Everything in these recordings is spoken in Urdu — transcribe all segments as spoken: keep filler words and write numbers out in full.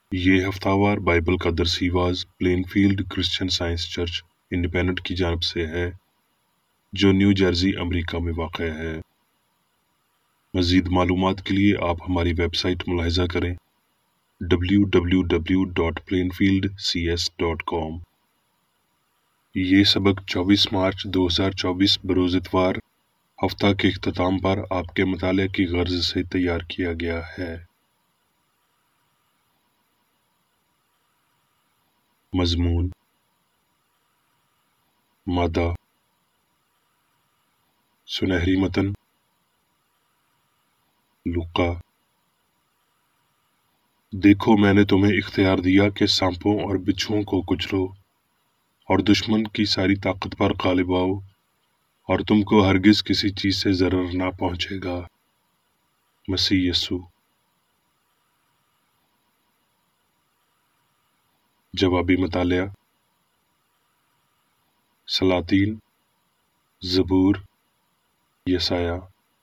یہ ہفتہ وار بائبل کا درسی was Plainfield Christian Science Church Independent کی جانب سے ہے جو نیو جرسی امریکہ میں واقع ہے۔ مزید معلومات کے لیے آپ ہماری ویب سائٹ ملاحظہ کریں W W W dot Plainfield C S dot com. یہ سبق چوبیس مارچ دو ہزار چوبیس بروز اتوار ہفتہ کے اختتام پر آپ کے مطالعہ کی غرض سے تیار کیا گیا ہے۔ مضمون: مادہ سنہری متن لوقا۔ دیکھو میں نے تمہیں اختیار دیا کہ سانپوں اور بچھوؤں کو کچلو اور دشمن کی ساری طاقت پر غالب آؤ اور تم کو ہرگز کسی چیز سے ضرر نہ پہنچے گا۔ مسیح یسوع۔ جوابی مطالعہ: سلاطین، زبور، یسایہ۔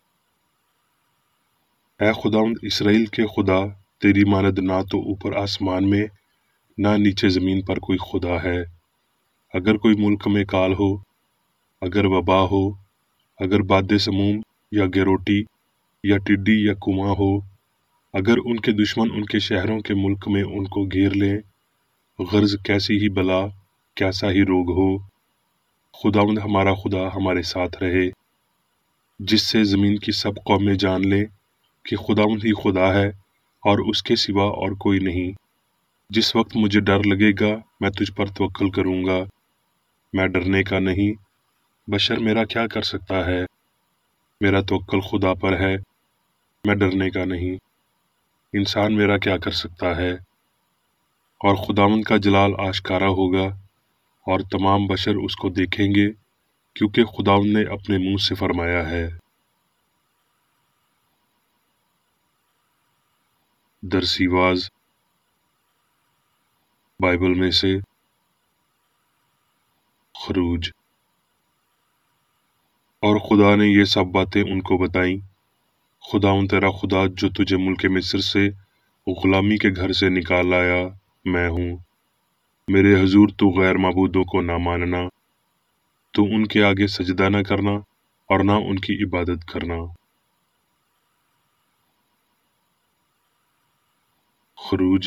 اے خداوند اسرائیل کے خدا، تیری مانند نہ تو اوپر آسمان میں نہ نیچے زمین پر کوئی خدا ہے۔ اگر کوئی ملک میں کال ہو، اگر وبا ہو، اگر باد سموم یا گروٹی یا ٹڈی یا کواں ہو، اگر ان کے دشمن ان کے شہروں کے ملک میں ان کو گھیر لیں، غرض کیسی ہی بلا، کیسا ہی روگ ہو، خداوند ہمارا خدا ہمارے ساتھ رہے، جس سے زمین کی سب قومیں جان لیں کہ خداوند ہی خدا ہے اور اس کے سوا اور کوئی نہیں۔ جس وقت مجھے ڈر لگے گا میں تجھ پر توکل کروں گا۔ میں ڈرنے کا نہیں، بشر میرا کیا کر سکتا ہے؟ میرا توکل خدا پر ہے، میں ڈرنے کا نہیں۔ انسان میرا کیا کر سکتا ہے؟ اور خداوند کا جلال آشکارا ہوگا اور تمام بشر اس کو دیکھیں گے کیونکہ خداوند نے اپنے منہ سے فرمایا ہے۔ درسی واز بائبل میں سے خروج۔ اور خدا نے یہ سب باتیں ان کو بتائیں۔ خداوند تیرا خدا جو تجھے ملک مصر سے غلامی کے گھر سے نکال لایا میں ہوں۔ میرے حضور تو غیر معبودوں کو نہ ماننا، تو ان کے آگے سجدہ نہ کرنا اور نہ ان کی عبادت کرنا۔ خروج۔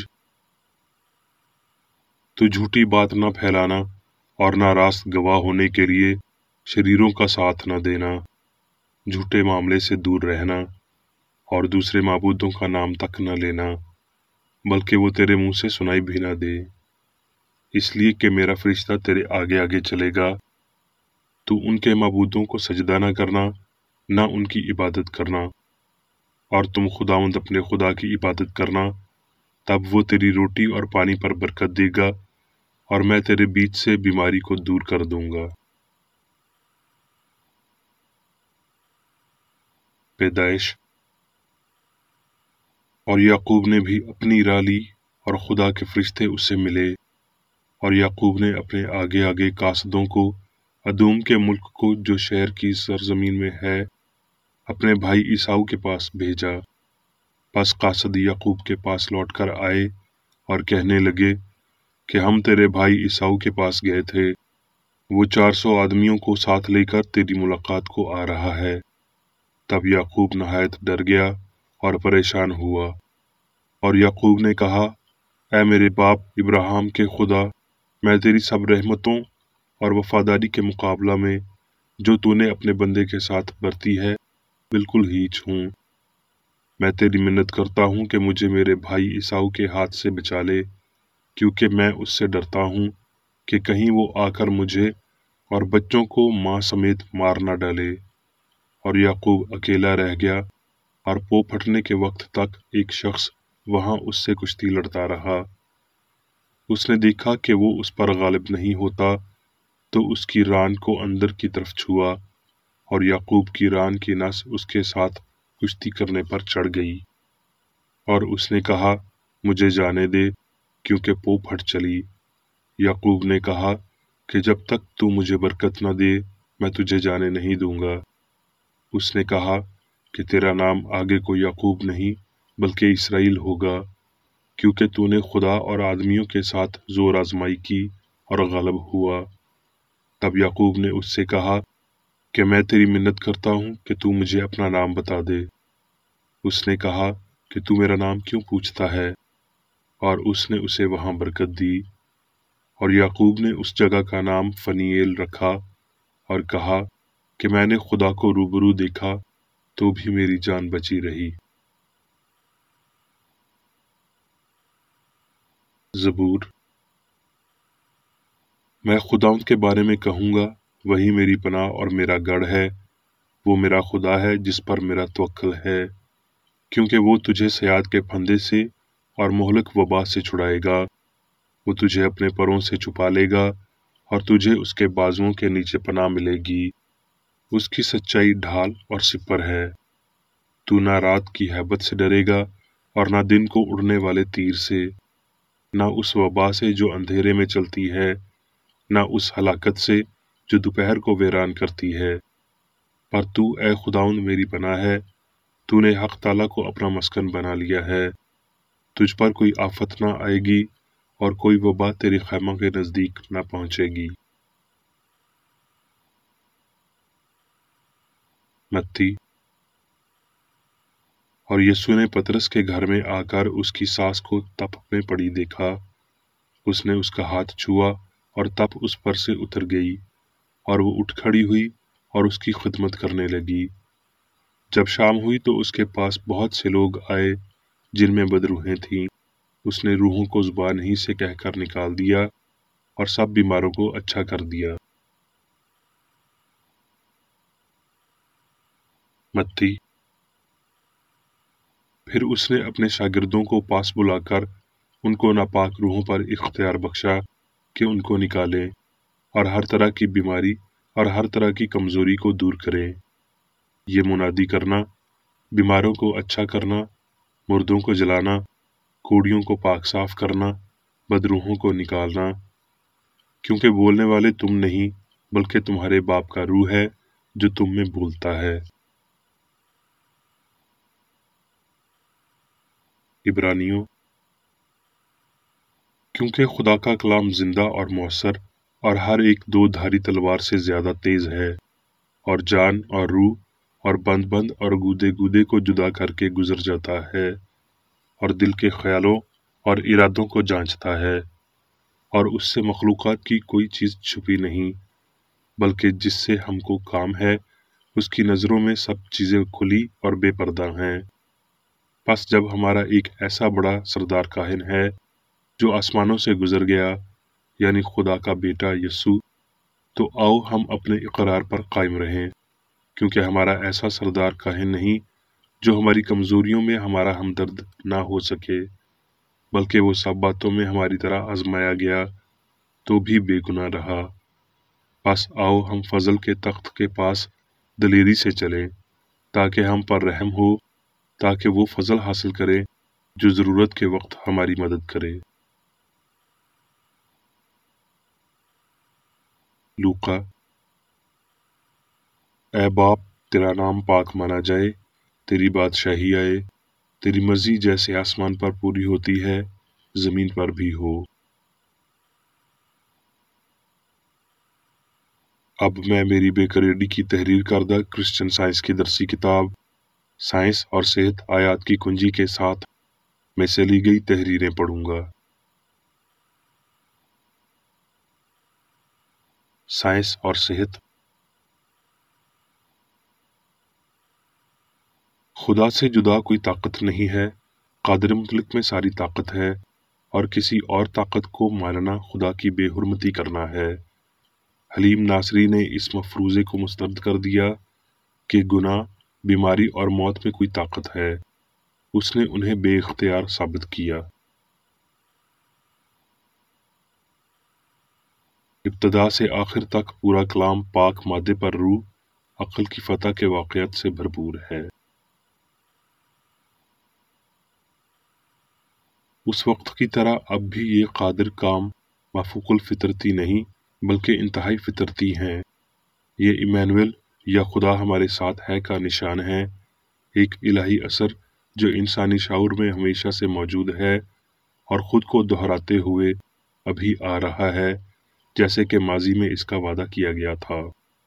تو جھوٹی بات نہ پھیلانا اور نہ راست گواہ ہونے کے لیے شریروں کا ساتھ نہ دینا، جھوٹے معاملے سے دور رہنا اور دوسرے معبودوں کا نام تک نہ لینا، بلکہ وہ تیرے منہ سے سنائی بھی نہ دے، اس لیے کہ میرا فرشتہ تیرے آگے آگے چلے گا۔ تو ان کے معبودوں کو سجدہ نہ کرنا، نہ ان کی عبادت کرنا، اور تم خداوند اپنے خدا کی عبادت کرنا، تب وہ تیری روٹی اور پانی پر برکت دے گا اور میں تیرے بیچ سے بیماری کو دور کر دوں گا۔ پیدائش۔ اور یعقوب نے بھی اپنی راہ لی اور خدا کے فرشتے اس سے ملے، اور یعقوب نے اپنے آگے آگے قاصدوں کو ادوم کے ملک کو جو شہر کی سرزمین میں ہے اپنے بھائی عیساؤ کے پاس بھیجا۔ پس قاصد یعقوب کے پاس لوٹ کر آئے اور کہنے لگے کہ ہم تیرے بھائی عیساؤ کے پاس گئے تھے، وہ چار سو آدمیوں کو ساتھ لے کر تیری ملاقات کو آ رہا ہے۔ تب یعقوب نہایت ڈر گیا اور پریشان ہوا، اور یعقوب نے کہا، اے میرے باپ ابراہیم کے خدا، میں تیری سب رحمتوں اور وفاداری کے مقابلہ میں جو تو نے اپنے بندے کے ساتھ برتی ہے بالکل ہیچ ہوں۔ میں تیری منت کرتا ہوں کہ مجھے میرے بھائی عیساؤ کے ہاتھ سے بچا لے، کیونکہ میں اس سے ڈرتا ہوں کہ کہیں وہ آ کر مجھے اور بچوں کو ماں سمیت مار نہ ڈالے۔ اور یعقوب اکیلا رہ گیا اور پو پھٹنے کے وقت تک ایک شخص وہاں اس سے کشتی لڑتا رہا۔ اس نے دیکھا کہ وہ اس پر غالب نہیں ہوتا، تو اس کی ران کو اندر کی طرف چھوا، اور یعقوب کی ران کی نس اس کے ساتھ کشتی کرنے پر چڑھ گئی، اور اس نے کہا، مجھے جانے دے، کیونکہ پو پھٹ چلی۔ یعقوب نے کہا کہ جب تک تو مجھے برکت نہ دے میں تجھے جانے نہیں دوں گا۔ اس نے کہا کہ تیرا نام آگے کو یعقوب نہیں بلکہ اسرائیل ہوگا، کیونکہ تو نے خدا اور آدمیوں کے ساتھ زور آزمائی کی اور غالب ہوا۔ تب یعقوب نے اس سے کہا کہ میں تیری منت کرتا ہوں کہ تو مجھے اپنا نام بتا دے۔ اس نے کہا کہ تو میرا نام کیوں پوچھتا ہے؟ اور اس نے اسے وہاں برکت دی۔ اور یعقوب نے اس جگہ کا نام فنییل رکھا اور کہا کہ میں نے خدا کو روبرو دیکھا تو بھی میری جان بچی رہی۔ زبور۔ میں خداوند کے بارے میں کہوں گا، وہی میری پناہ اور میرا گڑھ ہے، وہ میرا خدا ہے جس پر میرا توکل ہے۔ کیونکہ وہ تجھے صیاد کے پھندے سے اور مہلک وبا سے چھڑائے گا، وہ تجھے اپنے پروں سے چھپا لے گا اور تجھے اس کے بازوؤں کے نیچے پناہ ملے گی۔ اس کی سچائی ڈھال اور سپر ہے، تو نہ رات کی ہیبت سے ڈرے گا اور نہ دن کو اڑنے والے تیر سے، نہ اس وبا سے جو اندھیرے میں چلتی ہے، نہ اس ہلاکت سے جو دوپہر کو ویران کرتی ہے۔ پر تو اے خداوند میری پناہ ہے، تو نے حق تعالیٰ کو اپنا مسکن بنا لیا ہے۔ تجھ پر کوئی آفت نہ آئے گی اور کوئی وبا تیرے خیمہ کے نزدیک نہ پہنچے گی۔ متی۔ اور یسوع نے پترس کے گھر میں آ کر اس کی ساس کو تپ میں پڑی دیکھا۔ اس نے اس کا ہاتھ چھوا اور تپ اس پر سے اتر گئی، اور وہ اٹھ کھڑی ہوئی اور اس کی خدمت کرنے لگی۔ جب شام ہوئی تو اس کے پاس بہت سے لوگ آئے جن میں بدروحیں تھیں۔ اس نے روحوں کو زبان ہی سے کہہ کر نکال دیا اور سب بیماروں کو اچھا کر دیا۔ متی۔ پھر اس نے اپنے شاگردوں کو پاس بلا کر ان کو ناپاک روحوں پر اختیار بخشا کہ ان کو نکالیں اور ہر طرح کی بیماری اور ہر طرح کی کمزوری کو دور کریں۔ یہ منادی کرنا، بیماروں کو اچھا کرنا، مردوں کو جلانا، کوڑیوں کو پاک صاف کرنا، بدروحوں کو نکالنا۔ کیونکہ بولنے والے تم نہیں بلکہ تمہارے باپ کا روح ہے جو تم میں بولتا ہے۔ عبرانیوں۔ کیونکہ خدا کا کلام زندہ اور مؤثر اور ہر ایک دو دھاری تلوار سے زیادہ تیز ہے، اور جان اور روح اور بند بند اور گودے گودے کو جدا کر کے گزر جاتا ہے، اور دل کے خیالوں اور ارادوں کو جانچتا ہے۔ اور اس سے مخلوقات کی کوئی چیز چھپی نہیں، بلکہ جس سے ہم کو کام ہے اس کی نظروں میں سب چیزیں کھلی اور بے پردہ ہیں۔ پس جب ہمارا ایک ایسا بڑا سردار کاہن ہے جو آسمانوں سے گزر گیا، یعنی خدا کا بیٹا یسوع، تو آؤ ہم اپنے اقرار پر قائم رہیں، کیونکہ ہمارا ایسا سردار کاہن نہیں جو ہماری کمزوریوں میں ہمارا ہمدرد نہ ہو سکے، بلکہ وہ سب باتوں میں ہماری طرح آزمایا گیا تو بھی بے گناہ رہا۔ بس آؤ ہم فضل کے تخت کے پاس دلیری سے چلیں، تاکہ ہم پر رحم ہو، تاکہ وہ فضل حاصل کرے جو ضرورت کے وقت ہماری مدد کرے۔ لوقا۔ اے باپ، تیرا نام پاک مانا جائے، تیری بادشاہی آئے، تیری مرضی جیسے آسمان پر پوری ہوتی ہے زمین پر بھی ہو۔ اب میں میری بے قریری کی تحریر کردہ کرسچن سائنس کی درسی کتاب سائنس اور صحت آیات کی کنجی کے ساتھ میں سے لی گئی تحریریں پڑھوں گا۔ سائنس اور صحت۔ خدا سے جدا کوئی طاقت نہیں ہے، قادر مطلق میں ساری طاقت ہے، اور کسی اور طاقت کو ماننا خدا کی بے حرمتی کرنا ہے۔ حلیم ناصری نے اس مفروضے کو مسترد کر دیا کہ گناہ، بیماری اور موت میں کوئی طاقت ہے۔ اس نے انہیں بے اختیار ثابت کیا۔ ابتدا سے آخر تک پورا کلام پاک مادے پر روح، عقل کی فتح کے واقعات سے بھرپور ہے۔ اس وقت کی طرح اب بھی یہ قادر کام مافوق الفطرتی نہیں بلکہ انتہائی فطرتی ہیں۔ یہ ایمانویل یا خدا ہمارے ساتھ ہے کا نشان ہے، ایک الہی اثر جو انسانی شعور میں ہمیشہ سے موجود ہے اور خود کو دہراتے ہوئے ابھی آ رہا ہے جیسے کہ ماضی میں اس کا وعدہ کیا گیا تھا۔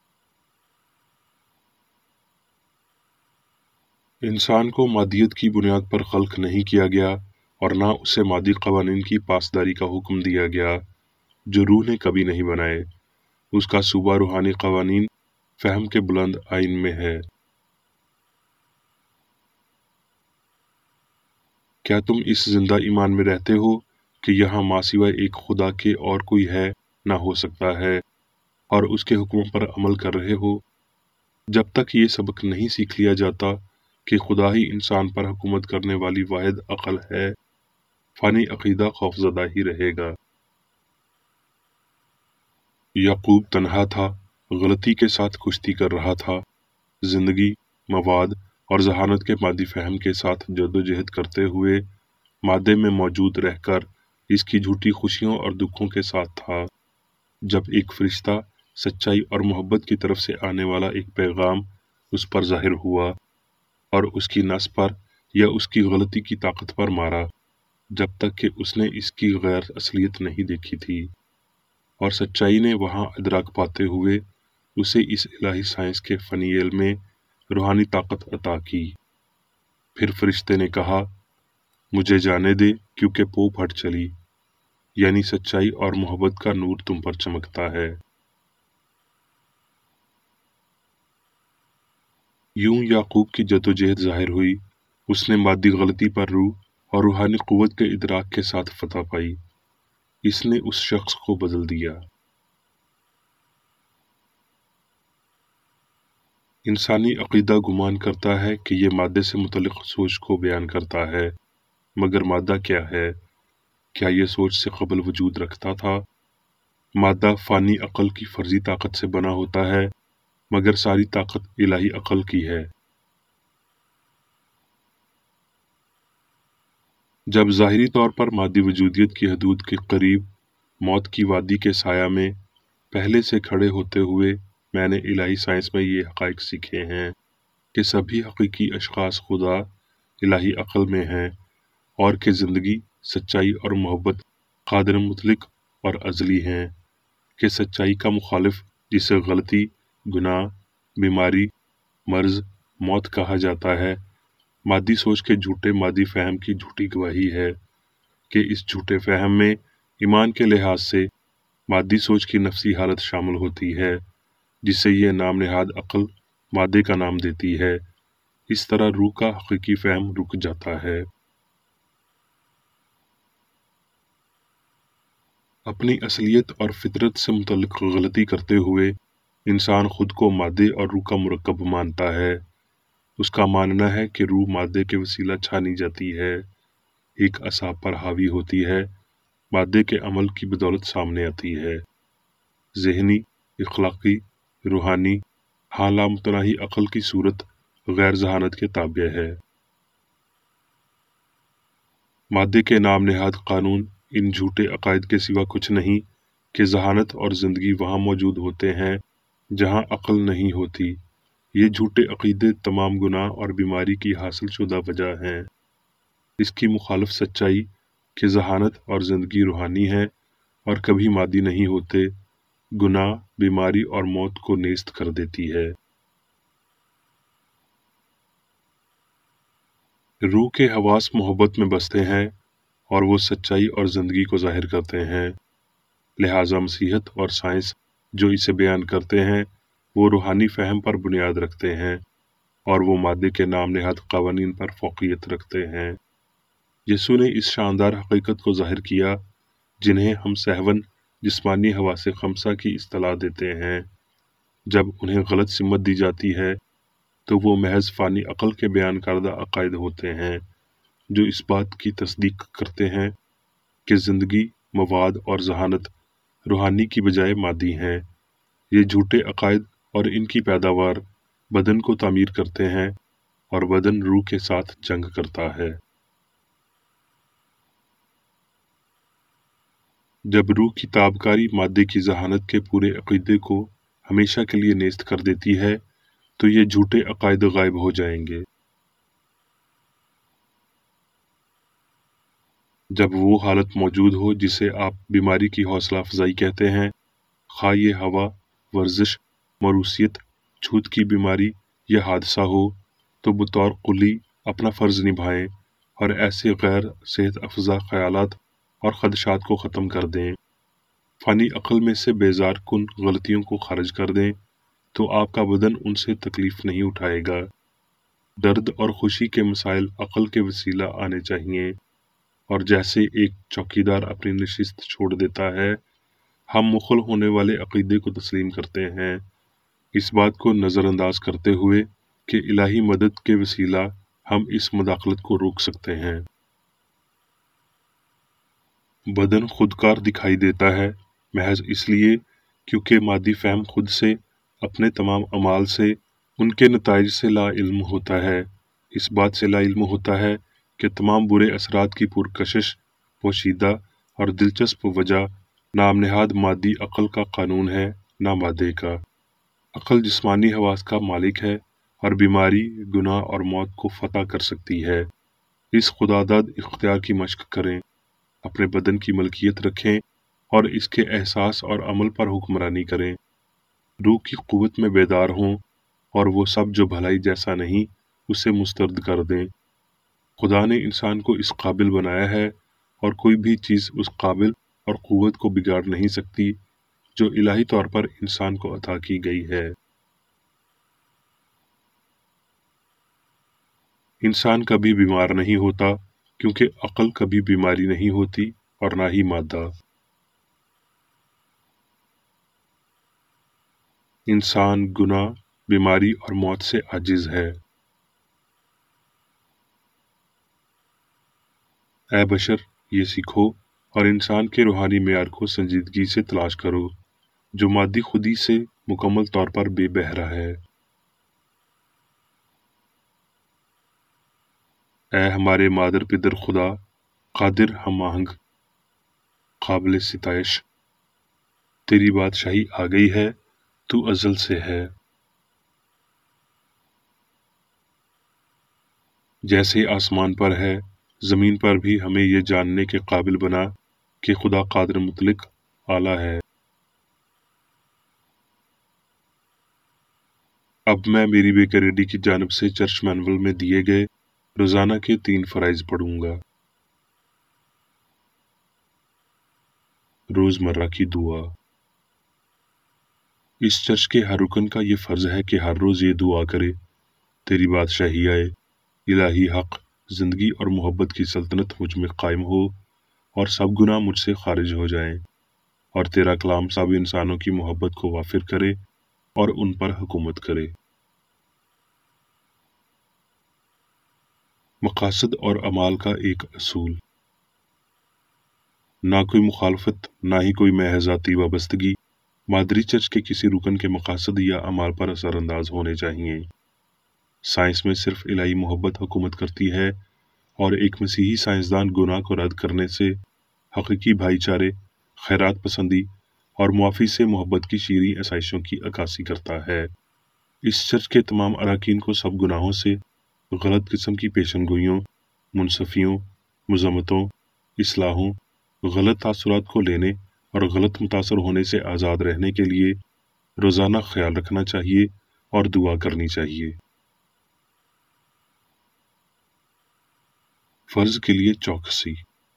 انسان کو مادیت کی بنیاد پر خلق نہیں کیا گیا اور نہ اسے مادی قوانین کی پاسداری کا حکم دیا گیا جو روح نے کبھی نہیں بنائے۔ اس کا صوبہ روحانی قوانین فہم کے بلند آئین میں ہے۔ کیا تم اس زندہ ایمان میں رہتے ہو کہ یہاں ماں سوائے ایک خدا کے اور کوئی ہے نہ ہو سکتا ہے اور اس کے حکموں پر عمل کر رہے ہو؟ جب تک یہ سبق نہیں سیکھ لیا جاتا کہ خدا ہی انسان پر حکومت کرنے والی واحد عقل ہے، فانی عقیدہ خوفزدہ ہی رہے گا۔ یعقوب تنہا تھا، غلطی کے ساتھ کشتی کر رہا تھا، زندگی، مواد اور ذہانت کے مادی فہم کے ساتھ جدوجہد کرتے ہوئے مادے میں موجود رہ کر اس کی جھوٹی خوشیوں اور دکھوں کے ساتھ تھا۔ جب ایک فرشتہ سچائی اور محبت کی طرف سے آنے والا ایک پیغام اس پر ظاہر ہوا اور اس کی نس پر یا اس کی غلطی کی طاقت پر مارا، جب تک کہ اس نے اس کی غیر اصلیت نہیں دیکھی تھی، اور سچائی نے وہاں ادراک پاتے ہوئے اسے اس الہی سائنس کے فنی علم میں روحانی طاقت عطا کی۔ پھر فرشتے نے کہا، مجھے جانے دے کیونکہ پو پھٹ چلی، یعنی سچائی اور محبت کا نور تم پر چمکتا ہے۔ یوں یعقوب کی جدوجہد ظاہر ہوئی، اس نے مادی غلطی پر روح اور روحانی قوت کے ادراک کے ساتھ فتح پائی۔ اس نے اس شخص کو بدل دیا۔ انسانی عقیدہ گمان کرتا ہے کہ یہ مادے سے متعلق سوچ کو بیان کرتا ہے، مگر مادہ کیا ہے؟ کیا یہ سوچ سے قبل وجود رکھتا تھا؟ مادہ فانی عقل کی فرضی طاقت سے بنا ہوتا ہے، مگر ساری طاقت الہی عقل کی ہے۔ جب ظاہری طور پر مادی وجودیت کی حدود کے قریب موت کی وادی کے سایہ میں پہلے سے کھڑے ہوتے ہوئے میں نے الہی سائنس میں یہ حقائق سیکھے ہیں کہ سبھی حقیقی اشخاص خدا الہی عقل میں ہیں، اور کہ زندگی، سچائی اور محبت قادر مطلق اور ازلی ہیں، کہ سچائی کا مخالف جسے غلطی، گناہ، بیماری، مرض، موت کہا جاتا ہے، مادی سوچ کے جھوٹے مادی فہم کی جھوٹی گواہی ہے، کہ اس جھوٹے فہم میں ایمان کے لحاظ سے مادی سوچ کی نفسی حالت شامل ہوتی ہے جسے یہ نام نہاد عقل مادے کا نام دیتی ہے۔ اس طرح روح کا حقیقی فہم رک جاتا ہے۔ اپنی اصلیت اور فطرت سے متعلق غلطی کرتے ہوئے انسان خود کو مادے اور روح کا مرکب مانتا ہے۔ اس کا ماننا ہے کہ روح مادے کے وسیلہ چھانی جاتی ہے، ایک اعصاب پر حاوی ہوتی ہے، مادے کے عمل کی بدولت سامنے آتی ہے، ذہنی، اخلاقی، روحانی، ہاں لامتناہی عقل کی صورت غیر ذہانت کے تابع ہے۔ مادے کے نام نہاد قانون ان جھوٹے عقائد کے سوا کچھ نہیں کہ ذہانت اور زندگی وہاں موجود ہوتے ہیں جہاں عقل نہیں ہوتی۔ یہ جھوٹے عقیدے تمام گناہ اور بیماری کی حاصل شدہ وجہ ہیں۔ اس کی مخالف سچائی کہ ذہانت اور زندگی روحانی ہے اور کبھی مادی نہیں ہوتے، گناہ، بیماری اور موت کو نیست کر دیتی ہے۔ روح کے حواس محبت میں بستے ہیں اور وہ سچائی اور زندگی کو ظاہر کرتے ہیں، لہٰذا مسیحیت اور سائنس جو اسے بیان کرتے ہیں وہ روحانی فہم پر بنیاد رکھتے ہیں اور وہ مادے کے نام نہاد قوانین پر فوقیت رکھتے ہیں۔ یسوع نے اس شاندار حقیقت کو ظاہر کیا جنہیں ہم سہون جسمانی حواس خمسہ کی اصطلاح دیتے ہیں۔ جب انہیں غلط سمت دی جاتی ہے تو وہ محض فانی عقل کے بیان کردہ عقائد ہوتے ہیں جو اس بات کی تصدیق کرتے ہیں کہ زندگی، مواد اور ذہانت روحانی کی بجائے مادی ہیں۔ یہ جھوٹے عقائد اور ان کی پیداوار بدن کو تعمیر کرتے ہیں اور بدن روح کے ساتھ جنگ کرتا ہے۔ جب روح کی تابکاری مادے کی ذہانت کے پورے عقیدے کو ہمیشہ کے لیے نیست کر دیتی ہے تو یہ جھوٹے عقائد غائب ہو جائیں گے۔ جب وہ حالت موجود ہو جسے آپ بیماری کی حوصلہ افزائی کہتے ہیں، خواہ یہ ہوا، ورزش، موروثیت، چھوت کی بیماری یا حادثہ ہو، تو بطور کلی اپنا فرض نبھائیں اور ایسے غیر صحت افزا خیالات اور خدشات کو ختم کر دیں۔ فانی عقل میں سے بیزار کن غلطیوں کو خارج کر دیں تو آپ کا بدن ان سے تکلیف نہیں اٹھائے گا۔ درد اور خوشی کے مسائل عقل کے وسیلہ آنے چاہیے، اور جیسے ایک چوکیدار اپنی نشست چھوڑ دیتا ہے، ہم مخل ہونے والے عقیدے کو تسلیم کرتے ہیں، اس بات کو نظر انداز کرتے ہوئے کہ الہی مدد کے وسیلہ ہم اس مداخلت کو روک سکتے ہیں۔ بدن خودکار دکھائی دیتا ہے محض اس لیے کیونکہ مادی فہم خود سے اپنے تمام اعمال سے ان کے نتائج سے لا علم ہوتا ہے، اس بات سے لا علم ہوتا ہے کہ تمام برے اثرات کی پرکشش، پوشیدہ اور دلچسپ وجہ نام نہاد مادی عقل کا قانون ہے، نہ مادے کا۔ عقل جسمانی حواس کا مالک ہے اور بیماری، گناہ اور موت کو فتح کر سکتی ہے۔ اس خداداد اختیار کی مشق کریں، اپنے بدن کی ملکیت رکھیں اور اس کے احساس اور عمل پر حکمرانی کریں۔ روح کی قوت میں بیدار ہوں اور وہ سب جو بھلائی جیسا نہیں اسے مسترد کر دیں۔ خدا نے انسان کو اس قابل بنایا ہے اور کوئی بھی چیز اس قابل اور قوت کو بگاڑ نہیں سکتی جو الہی طور پر انسان کو عطا کی گئی ہے۔ انسان کبھی بیمار نہیں ہوتا کیونکہ عقل کبھی بیماری نہیں ہوتی اور نہ ہی مادہ۔ انسان گناہ، بیماری اور موت سے عاجز ہے۔ اے بشر، یہ سیکھو اور انسان کے روحانی معیار کو سنجیدگی سے تلاش کرو جو مادی خودی سے مکمل طور پر بے بہرا ہے۔ اے ہمارے مادر پدر خدا، قادر، ہم آہنگ، قابل ستائش، تیری بادشاہی آ گئی ہے، تو ازل سے ہے۔ جیسے آسمان پر ہے، زمین پر بھی ہمیں یہ جاننے کے قابل بنا کہ خدا قادر مطلق اعلیٰ ہے۔ اب میں میری بیکریڈی کی جانب سے چرچ مینول میں دیے گئے روزانہ کے تین فرائض پڑھوں گا۔ روزمرہ کی دعا۔ اس چرچ کے ہر رکن کا یہ فرض ہے کہ ہر روز یہ دعا کرے: تیری بادشاہی آئے، الہی حق، زندگی اور محبت کی سلطنت مجھ میں قائم ہو اور سب گناہ مجھ سے خارج ہو جائیں، اور تیرا کلام سب انسانوں کی محبت کو وافر کرے اور ان پر حکومت کرے۔ مقاصد اور اعمال کا ایک اصول۔ نہ کوئی مخالفت، نہ ہی کوئی محض ذاتی وابستگی مادری چرچ کے کسی رکن کے مقاصد یا اعمال پر اثر انداز ہونے چاہیے۔ سائنس میں صرف الہی محبت حکومت کرتی ہے، اور ایک مسیحی سائنسدان گناہ کو رد کرنے سے، حقیقی بھائی چارے، خیرات پسندی اور معافی سے محبت کی شیریں آسائشوں کی عکاسی کرتا ہے۔ اس چرچ کے تمام اراکین کو سب گناہوں سے، غلط قسم کی پیشن گوئیوں، منصفیوں، مذمتوں، اصلاحوں، غلط تاثرات کو لینے اور غلط متاثر ہونے سے آزاد رہنے کے لیے روزانہ خیال رکھنا چاہیے اور دعا کرنی چاہیے۔ فرض کے لیے چوکسی۔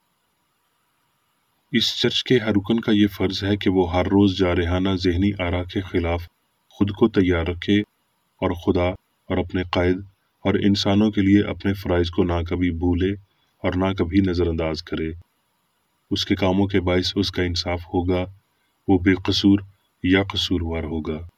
اس چرچ کے ہر رکن کا یہ فرض ہے کہ وہ ہر روز جارحانہ ذہنی آرا کے خلاف خود کو تیار رکھے اور خدا اور اپنے قائد اور انسانوں کے لیے اپنے فرائض کو نہ کبھی بھولے اور نہ کبھی نظر انداز کرے۔ اس کے کاموں کے باعث اس کا انصاف ہوگا، وہ بے قصور یا قصوروار ہوگا۔